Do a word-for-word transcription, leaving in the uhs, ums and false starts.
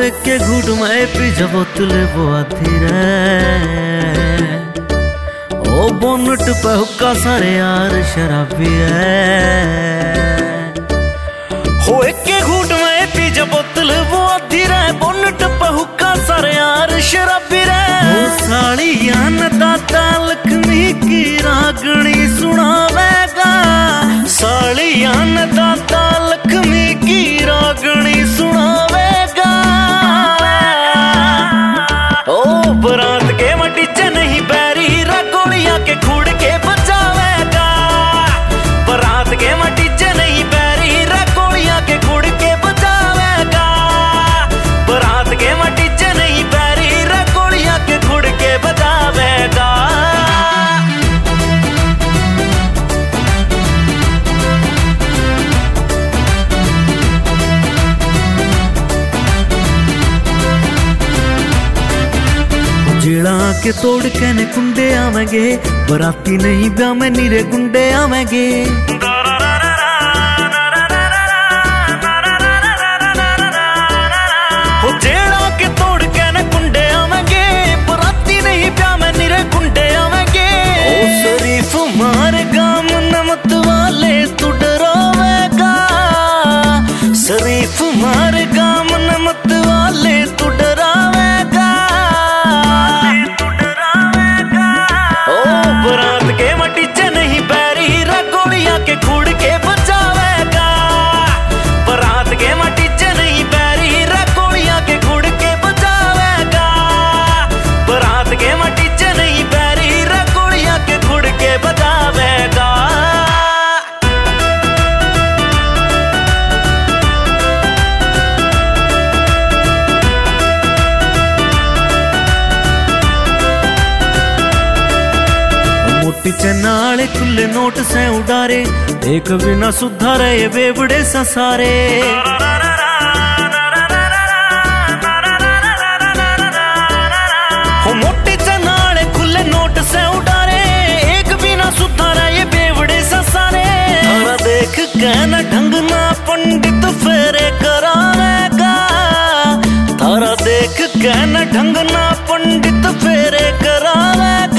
एक के घूट में पी जब बोतले वो आती रे। ओ बोनट पे हुक्का सारे यार शराबी है। हो एक के घूट में पी जब बोतले वो आती रे। बोनट पे हुक्का सारे यार शराबी रे। ओ साड़ियां न दाता लक्ष्मी की रागणी सुनावेगा। साड़ियां न दाता लक्ष्मी की रागणी सुनावेगा। ओ बरात के मटीचे नहीं बैरी रगोड़िया के खूड़ के बचावेगा। बरात के मटीचे नहीं बैरी रगोड़िया के खूड़ के बचावेगा। बरात के मटीचे नहीं बैरी रगोड़िया के खूड़ के बचावेगा। जेड़ा के तोड़ के ने कुंडे आवेंगे। बराती नहीं ब्याह में नीरे गुंडे आवेंगे। हो जेड़ा के तोड़ के ने कुंडे आवेंगे। बराती नहीं ब्याह में नीरे गुंडे आवेंगे। ओ शरीफ मार गाम नमत वाले तू डरावेगा। शरीफ मार गाम नमत वाले तू डरावेगा। बरात के मटीचे नहीं बैरी रगोड़िया के खूड़ के बचावेगा। बरात के मटीचे नहीं बैरी रगोड़िया के खूड़ के बचावेगा। बरात के मटीचे नहीं बैरी रगोड़िया के खूड़ के बचावेगा। मोटी नाले खुले नोट से उडारे। एक बिना सुधारे ये बेवड़े ससारे। हो मोटी नाले खुले नोट से उडारे। एक बिना सुधारा ये बेवड़े ससारे। थारा देख कहना ढंग ना पंडित फेरे करावेगा। थारा देख कहना ढंग ना पंडित फेरे करावेगा।